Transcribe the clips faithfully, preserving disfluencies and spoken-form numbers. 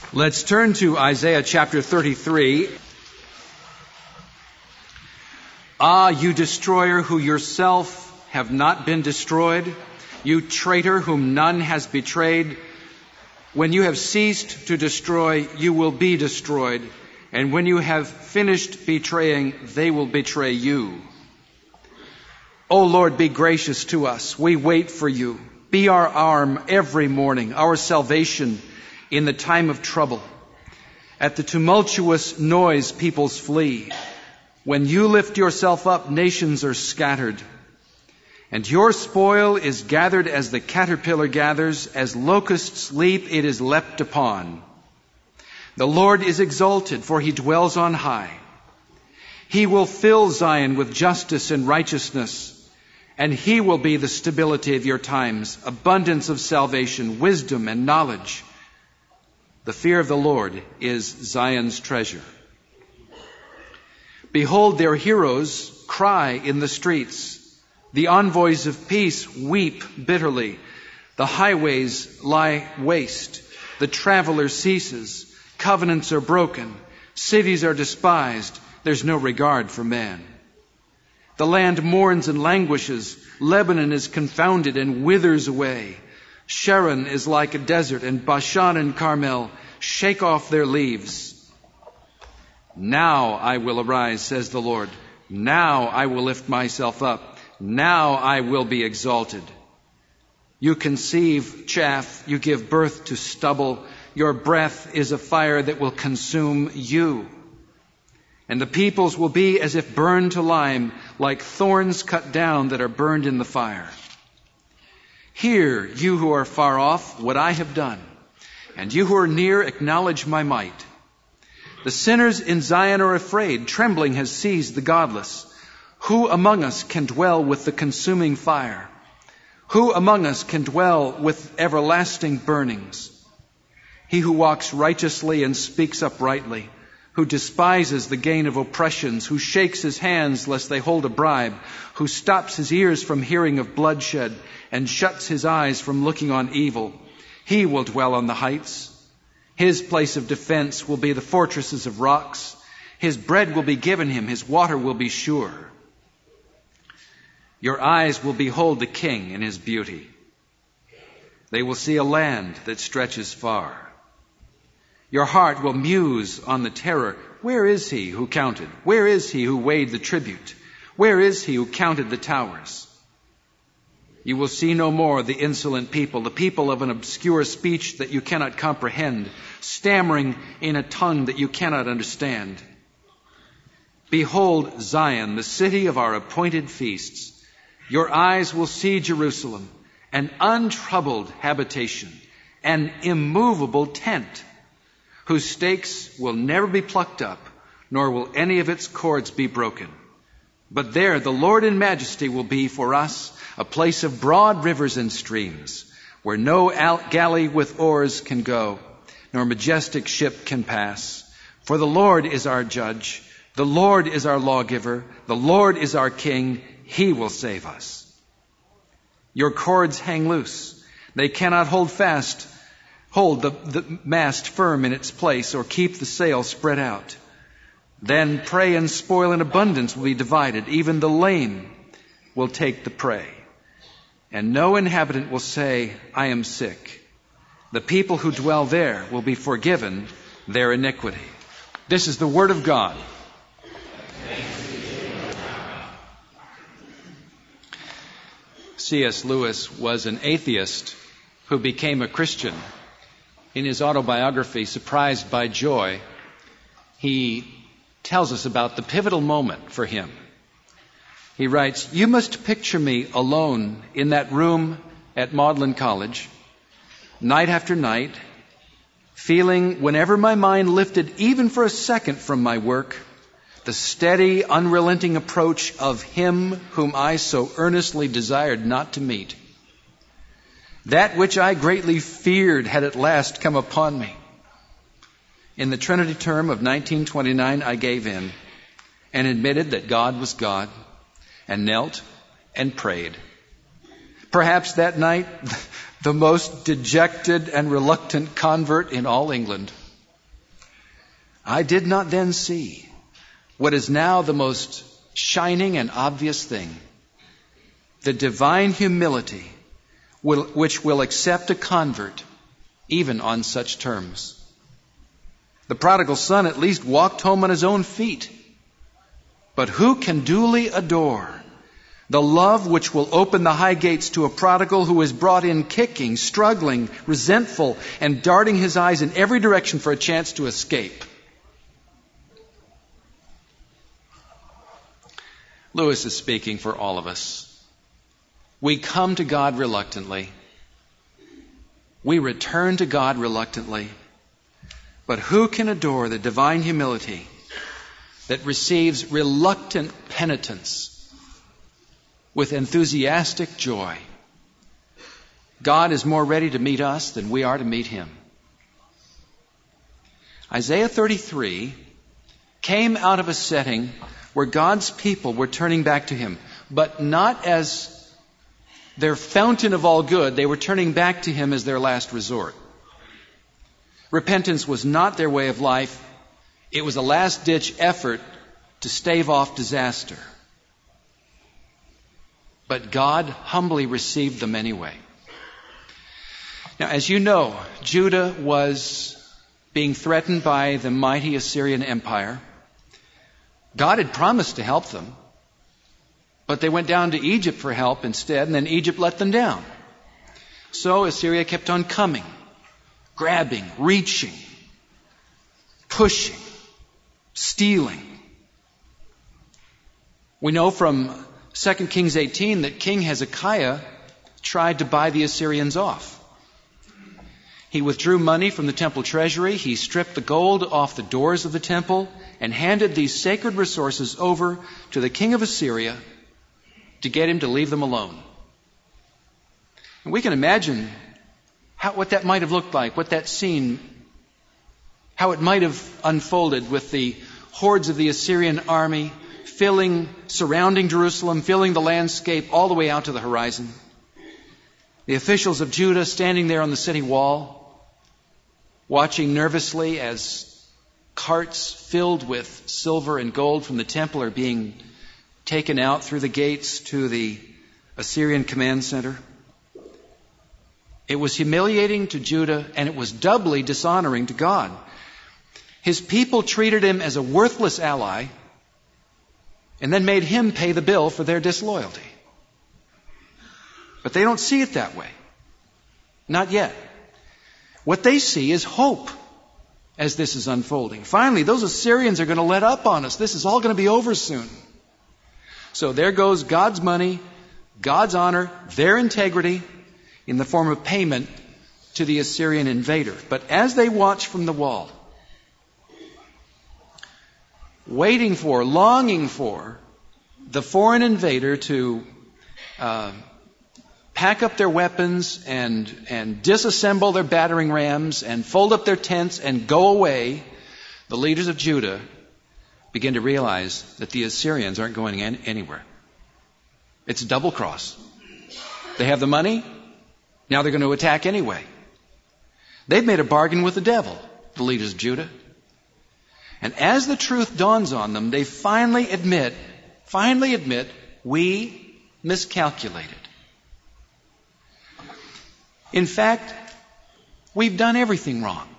Let's turn to Isaiah chapter thirty-three. Ah, you destroyer who yourself have not been destroyed, you traitor whom none has betrayed, when you have ceased to destroy, you will be destroyed, and when you have finished betraying, they will betray you. O Lord, be gracious to us. We wait for you. Be our arm every morning, our salvation in the time of trouble. At the tumultuous noise, peoples flee. When you lift yourself up, nations are scattered. And your spoil is gathered as the caterpillar gathers, as locusts leap, it is leapt upon. The Lord is exalted, for he dwells on high. He will fill Zion with justice and righteousness, and he will be the stability of your times, abundance of salvation, wisdom and knowledge. The fear of the Lord is Zion's treasure. Behold, their heroes cry in the streets. The envoys of peace weep bitterly. The highways lie waste. The traveler ceases. Covenants are broken. Cities are despised. There's no regard for man. The land mourns and languishes. Lebanon is confounded and withers away. Sharon is like a desert, and Bashan and Carmel shake off their leaves. Now I will arise, says the Lord. Now I will lift myself up. Now I will be exalted. You conceive chaff, you give birth to stubble. Your breath is a fire that will consume you. And the peoples will be as if burned to lime, like thorns cut down that are burned in the fire. Hear, you who are far off, what I have done, and you who are near, acknowledge my might. The sinners in Zion are afraid. Trembling has seized the godless. Who among us can dwell with the consuming fire? Who among us can dwell with everlasting burnings? He who walks righteously and speaks uprightly, who despises the gain of oppressions, who shakes his hands lest they hold a bribe, who stops his ears from hearing of bloodshed and shuts his eyes from looking on evil. He will dwell on the heights. His place of defense will be the fortresses of rocks. His bread will be given him. His water will be sure. Your eyes will behold the King in his beauty. They will see a land that stretches far. Your heart will muse on the terror. Where is he who counted? Where is he who weighed the tribute? Where is he who counted the towers? You will see no more the insolent people, the people of an obscure speech that you cannot comprehend, stammering in a tongue that you cannot understand. Behold Zion, the city of our appointed feasts. Your eyes will see Jerusalem, an untroubled habitation, an immovable tent, whose stakes will never be plucked up, nor will any of its cords be broken. But there the Lord in majesty will be for us, a place of broad rivers and streams, where no galley with oars can go, nor majestic ship can pass. For the Lord is our judge, the Lord is our lawgiver, the Lord is our king, he will save us. Your cords hang loose. They cannot hold fast, hold the, the mast firm in its place, or keep the sail spread out. Then prey and spoil in abundance will be divided. Even the lame will take the prey. And no inhabitant will say, I am sick. The people who dwell there will be forgiven their iniquity. This is the word of God. C S Lewis was an atheist who became a Christian. In his autobiography, Surprised by Joy, he tells us about the pivotal moment for him. He writes, you must picture me alone in that room at Magdalen College, night after night, feeling whenever my mind lifted even for a second from my work, the steady, unrelenting approach of him whom I so earnestly desired not to meet. That which I greatly feared had at last come upon me. In the Trinity term of nineteen twenty-nine, I gave in and admitted that God was God, and knelt and prayed. Perhaps that night, the most dejected and reluctant convert in all England. I did not then see what is now the most shining and obvious thing, the divine humility will, which will accept a convert even on such terms. The prodigal son at least walked home on his own feet. But who can duly adore the love which will open the high gates to a prodigal who is brought in kicking, struggling, resentful, and darting his eyes in every direction for a chance to escape? Lewis is speaking for all of us. We come to God reluctantly. We return to God reluctantly. But who can adore the divine humility that receives reluctant penitence with enthusiastic joy? God is more ready to meet us than we are to meet Him. Isaiah thirty-three came out of a setting where God's people were turning back to Him, but not as their fountain of all good. They were turning back to Him as their last resort. Repentance was not their way of life. It was a last-ditch effort to stave off disaster. But God humbly received them anyway. Now, as you know, Judah was being threatened by the mighty Assyrian Empire. God had promised to help them, but they went down to Egypt for help instead, and then Egypt let them down. So Assyria kept on coming, grabbing, reaching, pushing, stealing. We know from Second Kings eighteen that King Hezekiah tried to buy the Assyrians off. He withdrew money from the temple treasury. He stripped the gold off the doors of the temple and handed these sacred resources over to the king of Assyria to get him to leave them alone. And we can imagine how, what that might have looked like, what that scene, how it might have unfolded with the hordes of the Assyrian army filling, surrounding Jerusalem, filling the landscape all the way out to the horizon. The officials of Judah standing there on the city wall, watching nervously as carts filled with silver and gold from the temple are being taken out through the gates to the Assyrian command center. It was humiliating to Judah, and it was doubly dishonoring to God. His people treated him as a worthless ally and then made him pay the bill for their disloyalty. But they don't see it that way. Not yet. What they see is hope as this is unfolding. Finally, those Assyrians are going to let up on us. This is all going to be over soon. So there goes God's money, God's honor, their integrity in the form of payment to the Assyrian invader. But as they watch from the wall, waiting for, longing for the foreign invader to uh, pack up their weapons and, and disassemble their battering rams and fold up their tents and go away, the leaders of Judah begin to realize that the Assyrians aren't going anywhere. It's a double cross. They have the money, now they're going to attack anyway. They've made a bargain with the devil, the leaders of Judah. And as the truth dawns on them, they finally admit, finally admit, we miscalculated. In fact, we've done everything wrong.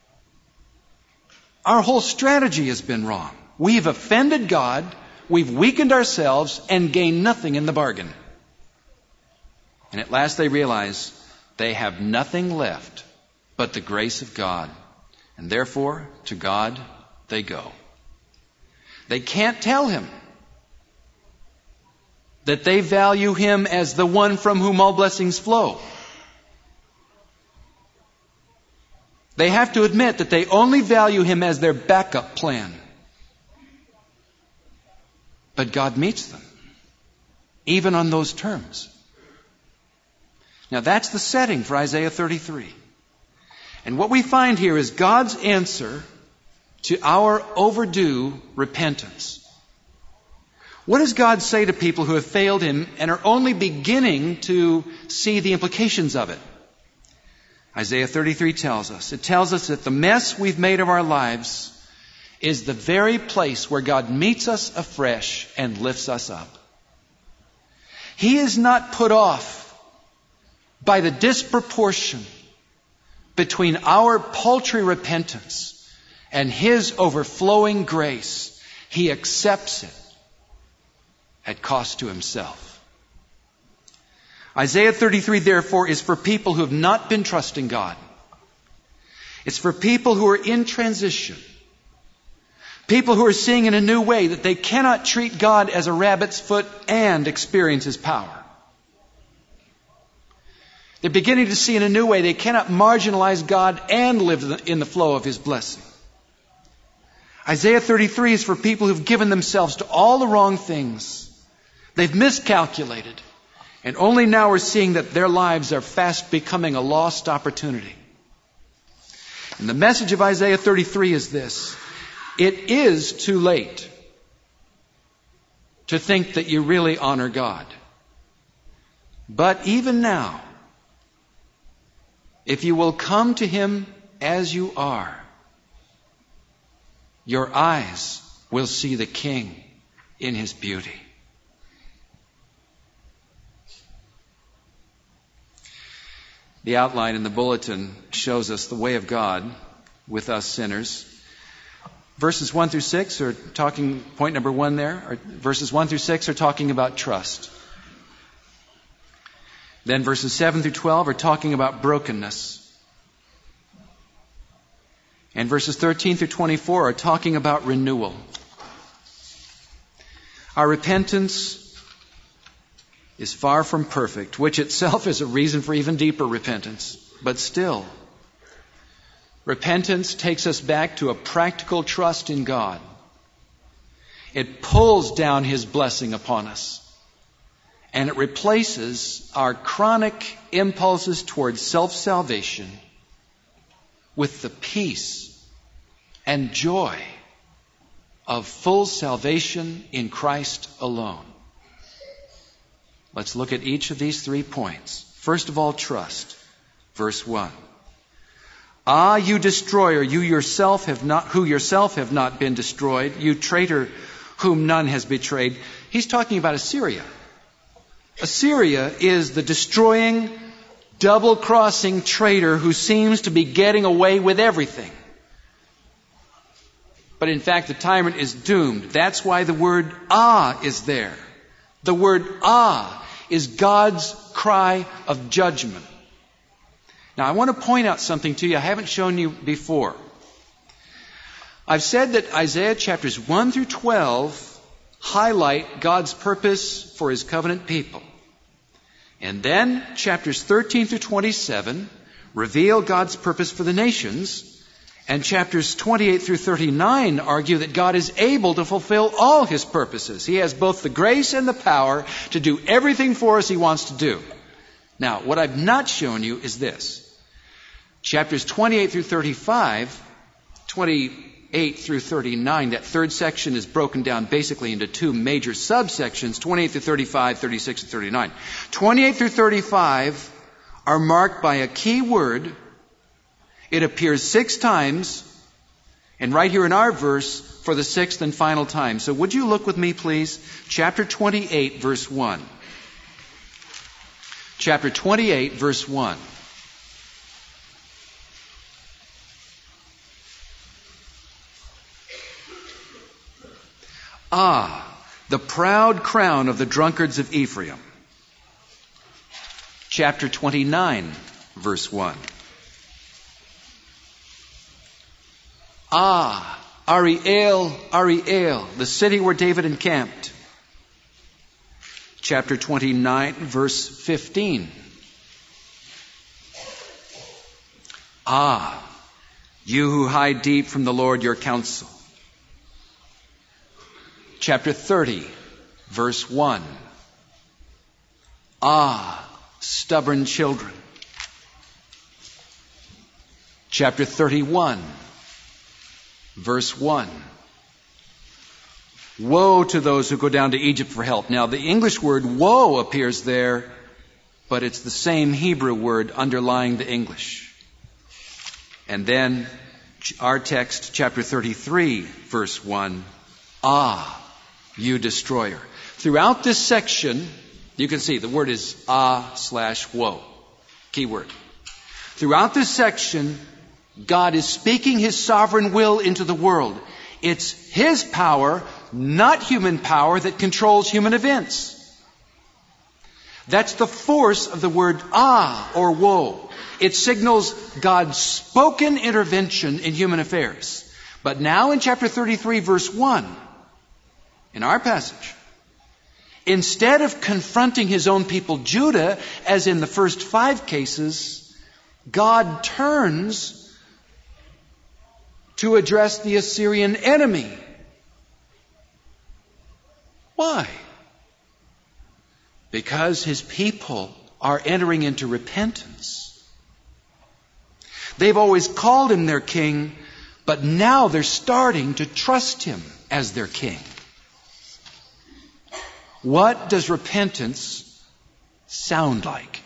Our whole strategy has been wrong. We've offended God, we've weakened ourselves, and gained nothing in the bargain. And at last they realize they have nothing left but the grace of God. And therefore, to God they go. They can't tell Him that they value Him as the one from whom all blessings flow. They have to admit that they only value Him as their backup plan. But God meets them, even on those terms. Now that's the setting for Isaiah thirty-three. And what we find here is God's answer to our overdue repentance. What does God say to people who have failed Him and are only beginning to see the implications of it? Isaiah thirty-three tells us, it tells us that the mess we've made of our lives is the very place where God meets us afresh and lifts us up. He is not put off by the disproportion between our paltry repentance and His overflowing grace. He accepts it at cost to Himself. Isaiah thirty-three, therefore, is for people who have not been trusting God. It's for people who are in transition. People who are seeing in a new way that they cannot treat God as a rabbit's foot and experience His power. They're beginning to see in a new way they cannot marginalize God and live in the flow of His blessing. Isaiah thirty-three is for people who've given themselves to all the wrong things. They've miscalculated. And only now are seeing that their lives are fast becoming a lost opportunity. And the message of Isaiah thirty-three is this: it is too late to think that you really honor God. But even now, if you will come to Him as you are, your eyes will see the King in His beauty. The outline in the bulletin shows us the way of God with us sinners. Verses one through six are talking, point number one there, or verses one through six are talking about trust. Then verses seven through twelve are talking about brokenness. And verses thirteen through twenty-four are talking about renewal. Our repentance is far from perfect, which itself is a reason for even deeper repentance. But still, repentance takes us back to a practical trust in God. It pulls down His blessing upon us. And it replaces our chronic impulses towards self-salvation with the peace and joy of full salvation in Christ alone. Let's look at each of these three points. First of all, trust. Verse one. Ah, you destroyer, you yourself have not, who yourself have not been destroyed, you traitor whom none has betrayed. He's talking about Assyria. Assyria is the destroying, double-crossing traitor who seems to be getting away with everything. But in fact, the tyrant is doomed. That's why the word ah is there. The word ah is God's cry of judgment. Now, I want to point out something to you I haven't shown you before. I've said that Isaiah chapters one through twelve highlight God's purpose for His covenant people. And then chapters thirteen through twenty-seven reveal God's purpose for the nations. And chapters twenty-eight through thirty-nine argue that God is able to fulfill all His purposes. He has both the grace and the power to do everything for us He wants to do. Now, what I've not shown you is this. Chapters twenty-eight through thirty-five, twenty-eight through thirty-nine, that third section is broken down basically into two major subsections, twenty-eight through thirty-five, thirty-six and thirty-nine. twenty-eight through thirty-five are marked by a key word. It appears six times, and right here in our verse for the sixth and final time. So would you look with me, please? Chapter twenty-eight, verse one. Chapter twenty-eight, verse one. Ah, the proud crown of the drunkards of Ephraim. Chapter twenty-nine, verse one. Ah, Ariel, Ariel, the city where David encamped. Chapter twenty-nine, verse fifteen. Ah, you who hide deep from the Lord your counsel. Chapter thirty, verse one. Ah, stubborn children. Chapter thirty-one, verse one. Woe to those who go down to Egypt for help. Now, the English word woe appears there, but it's the same Hebrew word underlying the English. And then, Our text, chapter thirty-three, verse one. Ah, you destroyer. Throughout this section, you can see the word is ah slash woe. Key word. Throughout this section, God is speaking His sovereign will into the world. It's His power, not human power, that controls human events. That's the force of the word ah or woe. It signals God's spoken intervention in human affairs. But now in chapter thirty-three, verse one, in our passage, instead of confronting His own people Judah, as in the first five cases, God turns to address the Assyrian enemy. Why? Because His people are entering into repentance. They've always called Him their king, but now they're starting to trust Him as their king. What does repentance sound like?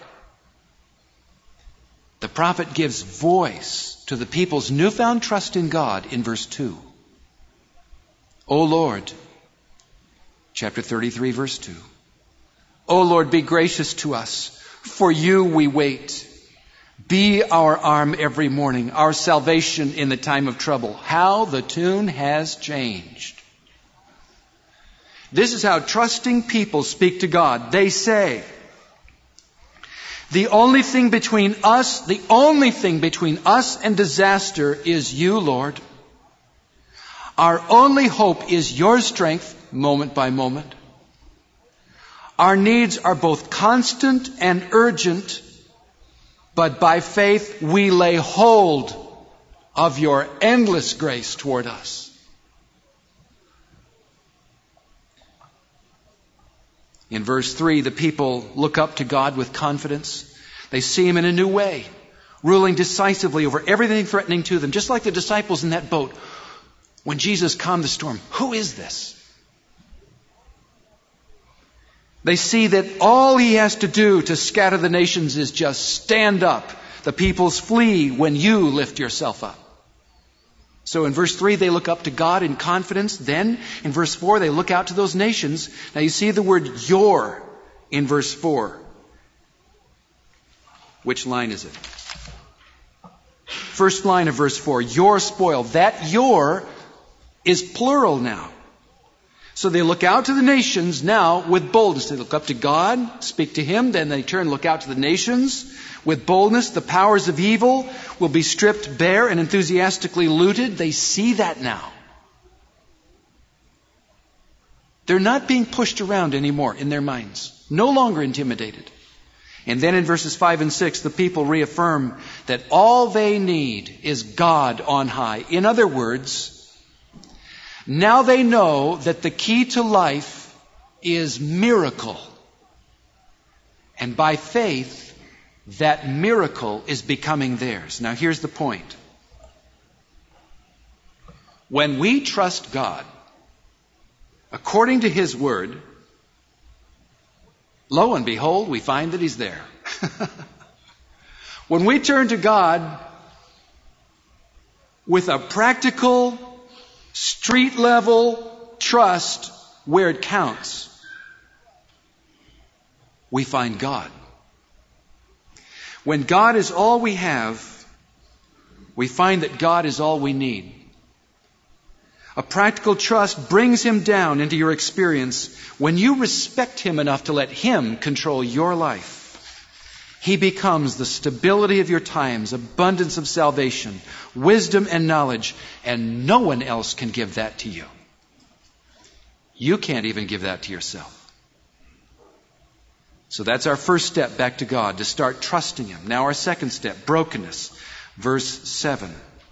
The prophet gives voice to the people's newfound trust in God in verse two. O Lord, chapter thirty-three, verse two. O Lord, be gracious to us. For you we wait. Be our arm every morning, our salvation in the time of trouble. How the tune has changed. This is how trusting people speak to God. They say, the only thing between us, the only thing between us and disaster is you, Lord. Our only hope is your strength, moment by moment. Our needs are both constant and urgent, but by faith we lay hold of your endless grace toward us. In verse three, the people look up to God with confidence. They see Him in a new way, ruling decisively over everything threatening to them, just like the disciples in that boat when Jesus calmed the storm. Who is this? They see that all He has to do to scatter the nations is just stand up. The peoples flee when you lift yourself up. So in verse three, they look up to God in confidence. Then in verse four, they look out to those nations. Now you see the word your in verse four. Which line is it? First line of verse four. Your spoil. That your is plural now. So they look out to the nations now with boldness. They look up to God, speak to Him, then they turn, look out to the nations with boldness. The powers of evil will be stripped bare and enthusiastically looted. They see that now. They're not being pushed around anymore in their minds. No longer intimidated. And then in verses five and six, the people reaffirm that all they need is God on high. In other words, now they know that the key to life is miracle. And by faith, that miracle is becoming theirs. Now here's the point. When we trust God, according to His word, lo and behold, we find that He's there. When we turn to God with a practical, street level trust where it counts, we find God. When God is all we have, we find that God is all we need. A practical trust brings Him down into your experience. When you respect Him enough to let Him control your life, He becomes the stability of your times, abundance of salvation, wisdom and knowledge, and no one else can give that to you. You can't even give that to yourself. So that's our first step back to God, to start trusting Him. Now our second step, brokenness. Verse seven.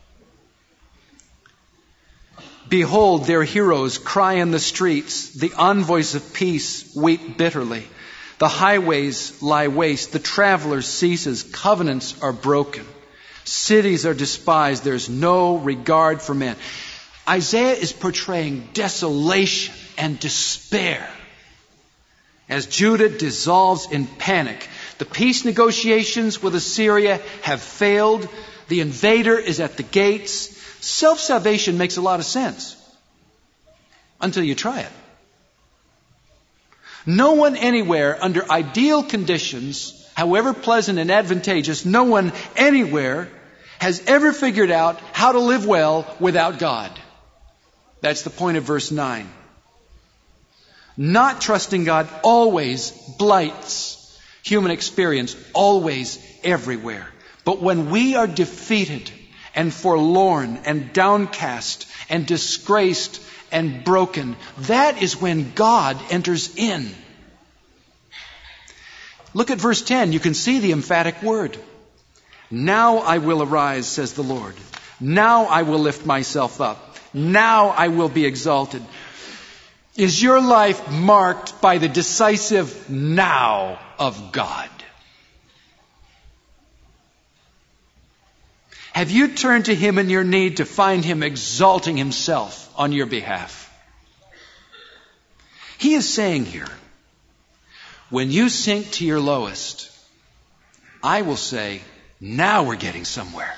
Behold, their heroes cry in the streets. The envoys of peace weep bitterly. The highways lie waste. The traveler ceases. Covenants are broken. Cities are despised. There's no regard for men. Isaiah is portraying desolation and despair as Judah dissolves in panic. The peace negotiations with Assyria have failed. The invader is at the gates. Self-salvation makes a lot of sense until you try it. No one anywhere under ideal conditions, however pleasant and advantageous, no one anywhere has ever figured out how to live well without God. That's the point of verse nine. Not trusting God always blights human experience, always, everywhere. But when we are defeated and forlorn and downcast and disgraced and broken, that is when God enters in. Look at verse ten. You can see the emphatic word. Now I will arise, says the Lord. Now I will lift myself up. Now I will be exalted. Is your life marked by the decisive now of God? Have you turned to Him in your need to find Him exalting Himself on your behalf? He is saying here, when you sink to your lowest, I will say, now we're getting somewhere.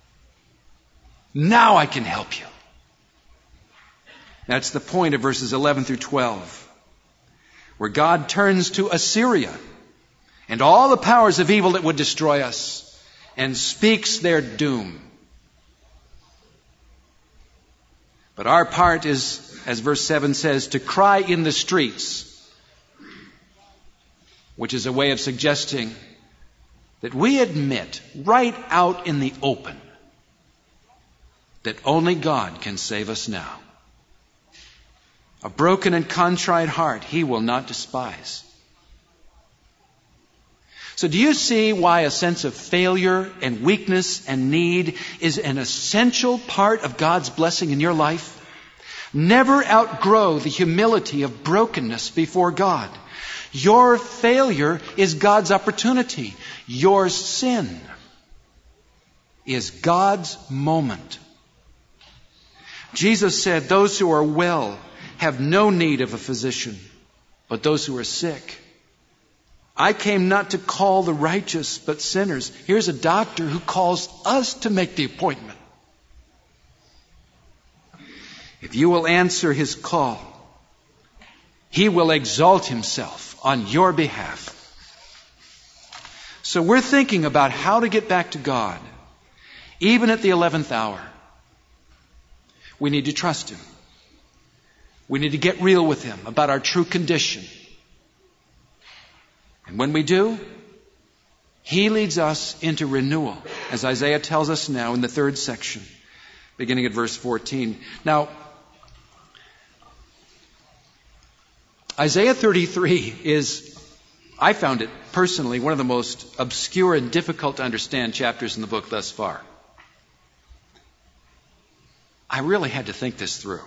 Now I can help you. That's the point of verses eleven through twelve, where God turns to Assyria and all the powers of evil that would destroy us and speaks their doom. But our part is, as verse seven says, to cry in the streets, which is a way of suggesting that we admit right out in the open that only God can save us now. A broken and contrite heart He will not despise. So do you see why a sense of failure and weakness and need is an essential part of God's blessing in your life? Never outgrow the humility of brokenness before God. Your failure is God's opportunity. Your sin is God's moment. Jesus said, those who are well have no need of a physician, but those who are sick. I came not to call the righteous, but sinners. Here's a doctor who calls us to make the appointment. If you will answer His call, He will exalt Himself on your behalf. So we're thinking about how to get back to God, even at the eleventh hour. We need to trust Him. We need to get real with Him about our true condition. And when we do, He leads us into renewal, as Isaiah tells us now in the third section, beginning at verse fourteen. Now, Isaiah thirty-three is, I found it personally, one of the most obscure and difficult to understand chapters in the book thus far. I really had to think this through.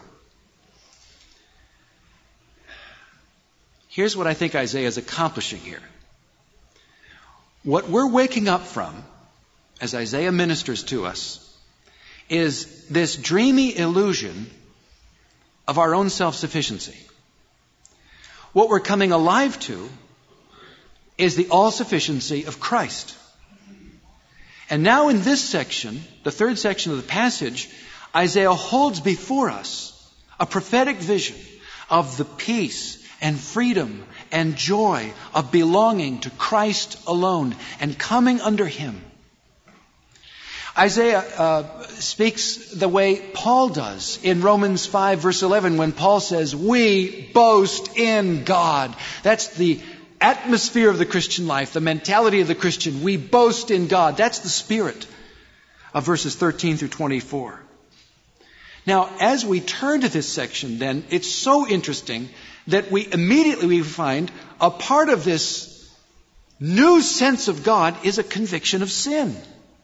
Here's what I think Isaiah is accomplishing here. What we're waking up from, as Isaiah ministers to us, is this dreamy illusion of our own self-sufficiency. What we're coming alive to is the all-sufficiency of Christ. And now in this section, the third section of the passage, Isaiah holds before us a prophetic vision of the peace and freedom and joy of belonging to Christ alone and coming under Him. Isaiah uh, speaks the way Paul does in Romans five verse eleven when Paul says, we boast in God. That's the atmosphere of the Christian life, the mentality of the Christian. We boast in God. That's the spirit of verses thirteen through twenty-four. Now, as we turn to this section, then, it's so interesting that we immediately we find a part of this new sense of God is a conviction of sin.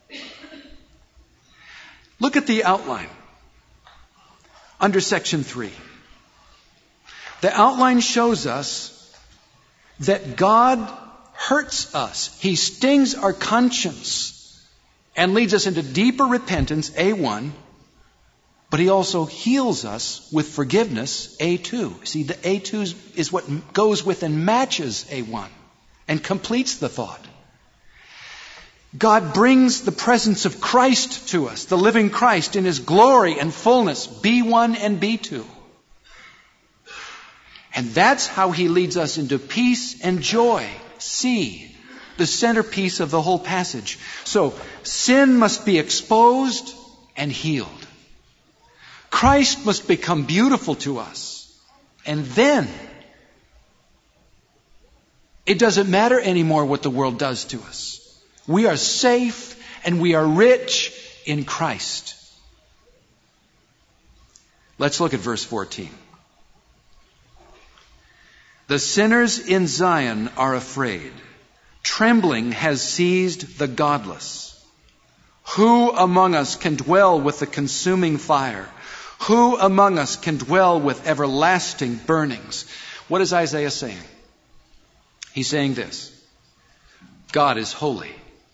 Look at the outline under section three. The outline shows us that God hurts us. He stings our conscience and leads us into deeper repentance, A one, but He also heals us with forgiveness, A two. See, the A two is what goes with and matches A one and completes the thought. God brings the presence of Christ to us, the living Christ in His glory and fullness, B one and B two. And that's how He leads us into peace and joy, C, the centerpiece of the whole passage. So, sin must be exposed and healed. Christ must become beautiful to us. And then, it doesn't matter anymore what the world does to us. We are safe and we are rich in Christ. Let's look at verse fourteen. The sinners in Zion are afraid. Trembling has seized the godless. Who among us can dwell with the consuming fire? Who among us can dwell with everlasting burnings? What is Isaiah saying? He's saying this: God is holy.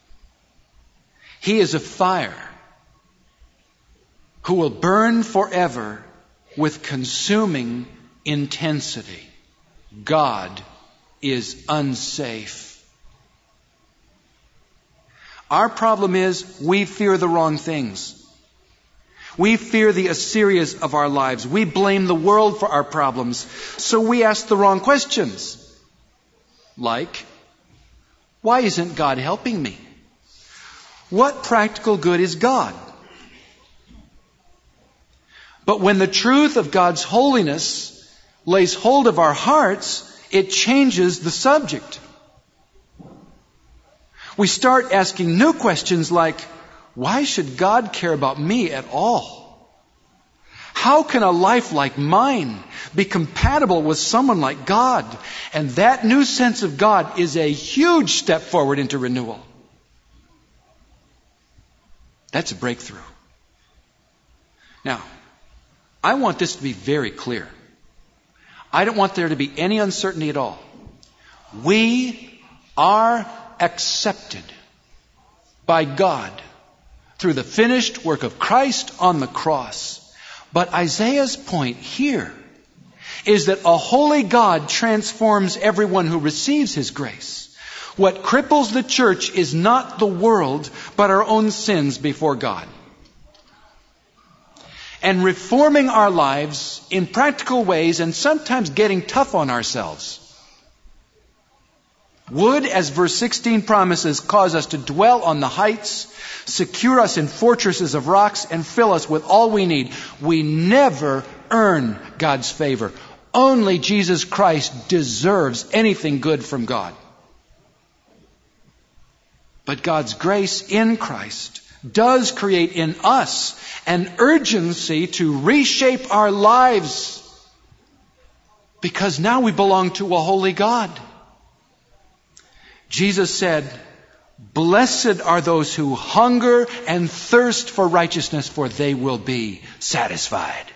He is a fire who will burn forever with consuming intensity. God is unsafe. Our problem is we fear the wrong things. We fear the Assyrias of our lives. We blame the world for our problems. So we ask the wrong questions. Like, why isn't God helping me? What practical good is God? But when the truth of God's holiness lays hold of our hearts, it changes the subject. We start asking new questions like, why should God care about me at all? How can a life like mine be compatible with someone like God? And that new sense of God is a huge step forward into renewal. That's a breakthrough. Now, I want this to be very clear. I don't want there to be any uncertainty at all. We are accepted by God through the finished work of Christ on the cross. But Isaiah's point here is that a holy God transforms everyone who receives His grace. What cripples the church is not the world, but our own sins before God. And reforming our lives in practical ways and sometimes getting tough on ourselves would, as verse sixteen promises, cause us to dwell on the heights, secure us in fortresses of rocks, and fill us with all we need. We never earn God's favor. Only Jesus Christ deserves anything good from God. But God's grace in Christ does create in us an urgency to reshape our lives, because now we belong to a holy God. Jesus said, "Blessed are those who hunger and thirst for righteousness, for they will be satisfied."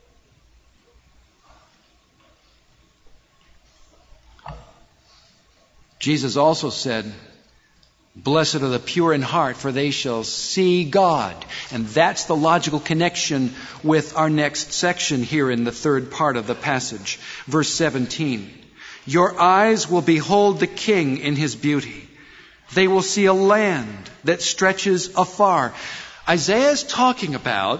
Jesus also said, "Blessed are the pure in heart, for they shall see God." And that's the logical connection with our next section here in the third part of the passage. Verse seventeen. "Your eyes will behold the King in His beauty. They will see a land that stretches afar." Isaiah is talking about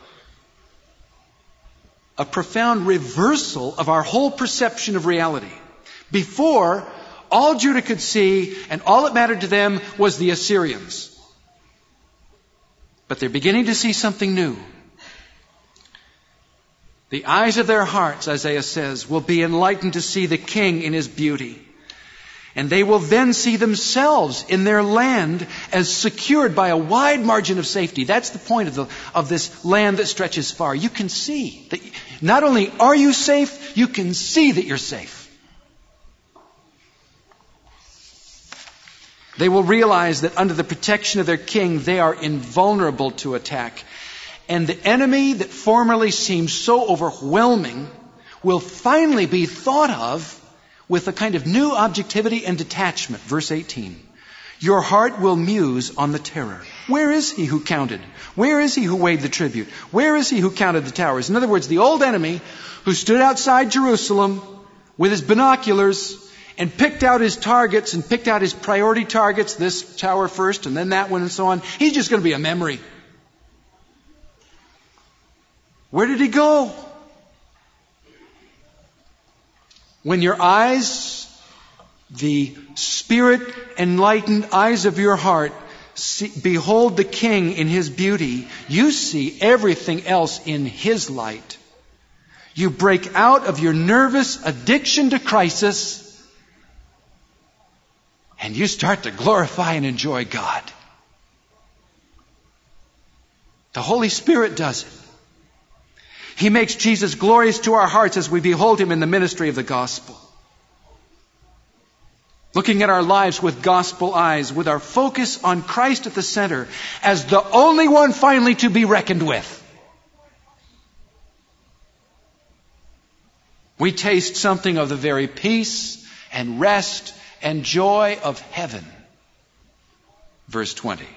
a profound reversal of our whole perception of reality. Before, all Judah could see and all that mattered to them was the Assyrians. But they're beginning to see something new. The eyes of their hearts, Isaiah says, will be enlightened to see the King in His beauty. And they will then see themselves in their land as secured by a wide margin of safety. That's the point of, the, of this land that stretches far. You can see that not only are you safe, you can see that you're safe. They will realize that under the protection of their King, they are invulnerable to attack. And the enemy that formerly seemed so overwhelming will finally be thought of with a kind of new objectivity and detachment. Verse eighteen. "Your heart will muse on the terror. Where is he who counted? Where is he who weighed the tribute? Where is he who counted the towers?" In other words, the old enemy who stood outside Jerusalem with his binoculars and picked out his targets and picked out his priority targets, this tower first and then that one and so on, he's just going to be a memory. Where did he go? When your eyes, the Spirit-enlightened eyes of your heart, see, behold the King in His beauty, you see everything else in His light. You break out of your nervous addiction to crisis, and you start to glorify and enjoy God. The Holy Spirit does it. He makes Jesus glorious to our hearts as we behold Him in the ministry of the gospel. Looking at our lives with gospel eyes, with our focus on Christ at the center, as the only one finally to be reckoned with. We taste something of the very peace and rest and joy of heaven. Verse twenty.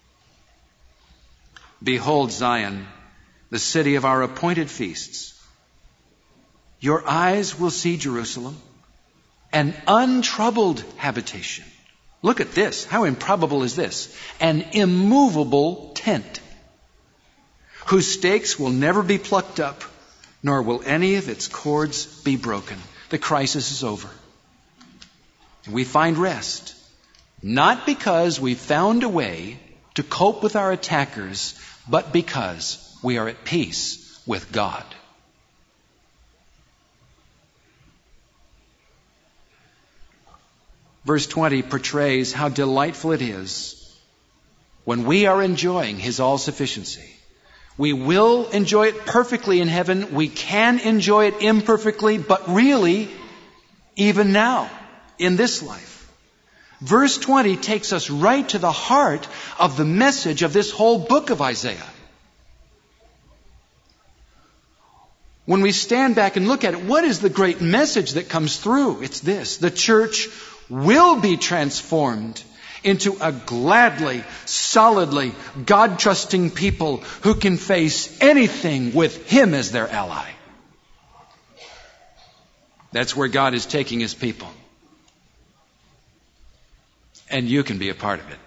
Behold Zion, the city of our appointed feasts. Your eyes will see Jerusalem, an untroubled habitation. Look at this. How improbable is this? An immovable tent, whose stakes will never be plucked up, nor will any of its cords be broken. The crisis is over. We find rest, not because we found a way to cope with our attackers, but because we are at peace with God. Verse twenty portrays how delightful it is when we are enjoying His all-sufficiency. We will enjoy it perfectly in heaven. We can enjoy it imperfectly, but really, even now, in this life. Verse twenty takes us right to the heart of the message of this whole book of Isaiah. When we stand back and look at it, what is the great message that comes through? It's this: the church will be transformed into a gladly, solidly, God-trusting people who can face anything with Him as their ally. That's where God is taking His people. And you can be a part of it.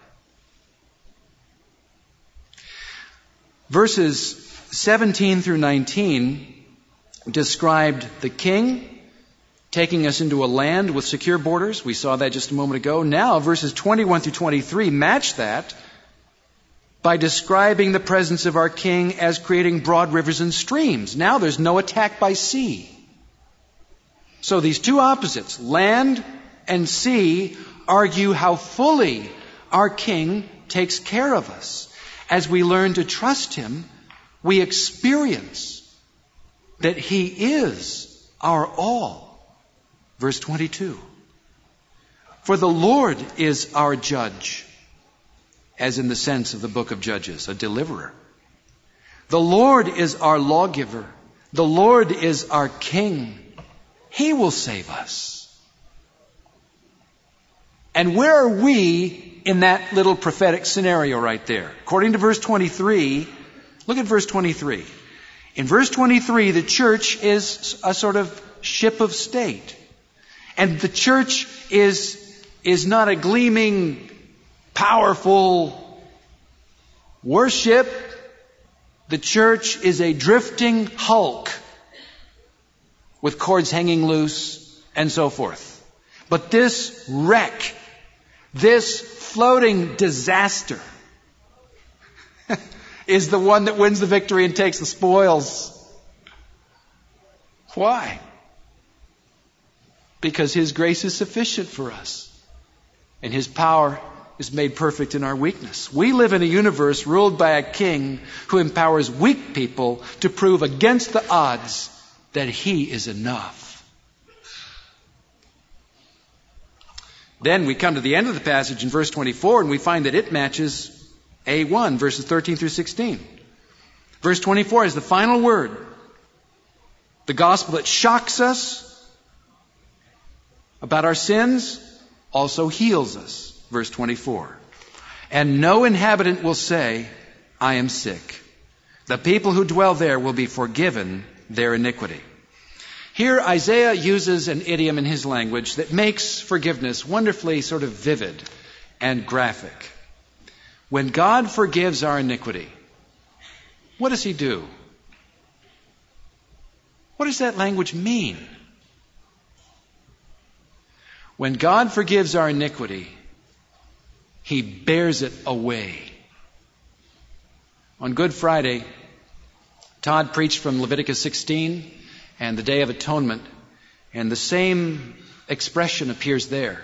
Verses seventeen through nineteen described the king taking us into a land with secure borders. We saw that just a moment ago. Now, verses twenty-one through twenty-three match that by describing the presence of our king as creating broad rivers and streams. Now there's no attack by sea. So these two opposites, land and sea, argue how fully our king takes care of us. As we learn to trust Him, we experience that He is our all. Verse twenty-two. For the Lord is our judge, as in the sense of the book of Judges, a deliverer. The Lord is our lawgiver. The Lord is our king. He will save us. And where are we in that little prophetic scenario right there? According to verse twenty-three, look at verse twenty-three. In verse twenty-three, the church is a sort of ship of state. And the church is, is not a gleaming, powerful worship. The church is a drifting hulk with cords hanging loose and so forth. But this wreck, this floating disaster is the one that wins the victory and takes the spoils. Why? Because His grace is sufficient for us, and His power is made perfect in our weakness. We live in a universe ruled by a king who empowers weak people to prove against the odds that He is enough. Then we come to the end of the passage in verse twenty-four, and we find that it matches A one, verses thirteen through sixteen. Verse twenty-four is the final word. The gospel that shocks us about our sins also heals us. Verse twenty-four. And no inhabitant will say, I am sick. The people who dwell there will be forgiven their iniquity. Here, Isaiah uses an idiom in his language that makes forgiveness wonderfully sort of vivid and graphic. When God forgives our iniquity, what does he do? What does that language mean? When God forgives our iniquity, he bears it away. On Good Friday, Todd preached from Leviticus sixteen and the Day of Atonement, and the same expression appears there.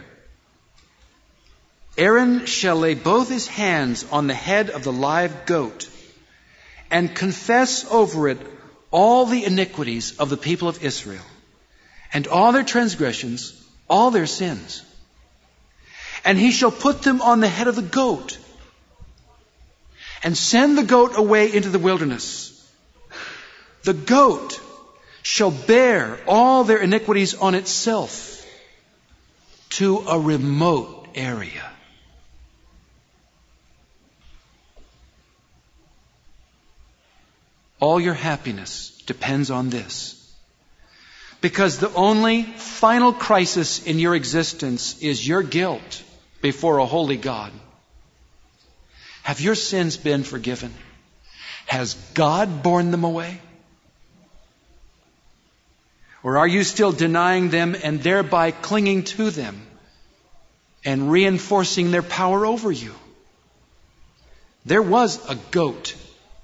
Aaron shall lay both his hands on the head of the live goat and confess over it all the iniquities of the people of Israel and all their transgressions, all their sins. And he shall put them on the head of the goat and send the goat away into the wilderness. The goat shall bear all their iniquities on itself to a remote area. All your happiness depends on this. Because the only final crisis in your existence is your guilt before a holy God. Have your sins been forgiven? Has God borne them away? Or are you still denying them and thereby clinging to them and reinforcing their power over you? There was a goat,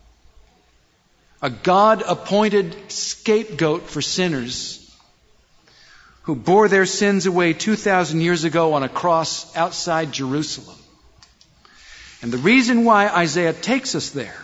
a God-appointed scapegoat for sinners who bore their sins away two thousand years ago on a cross outside Jerusalem. And the reason why Isaiah takes us there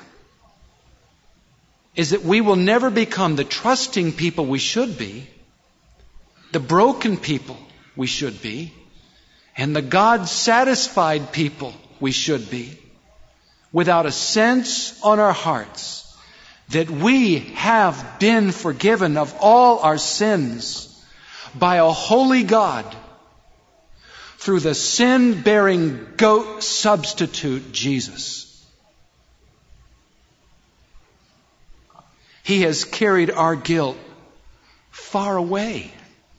is that we will never become the trusting people we should be, the broken people we should be, and the God-satisfied people we should be, without a sense on our hearts that we have been forgiven of all our sins by a holy God through the sin-bearing goat substitute, Jesus. He has carried our guilt far away.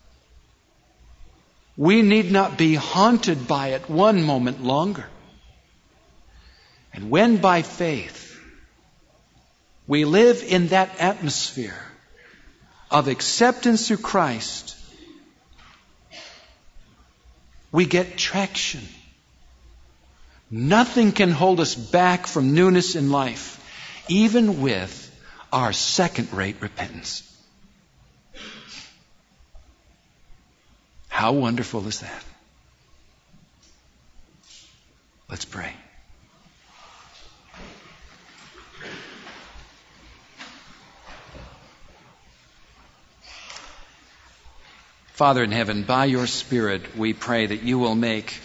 We need not be haunted by it one moment longer. And when by faith we live in that atmosphere of acceptance through Christ, we get traction. Nothing can hold us back from newness in life, even with our second-rate repentance. How wonderful is that? Let's pray. Father in heaven, by your Spirit, we pray that you will make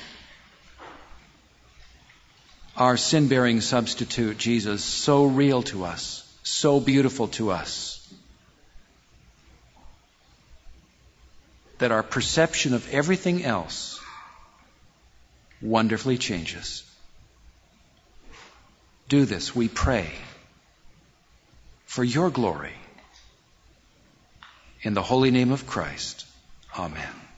our sin-bearing substitute, Jesus, so real to us, so beautiful to us, that our perception of everything else wonderfully changes. Do this, we pray, for your glory. In the holy name of Christ. Amen.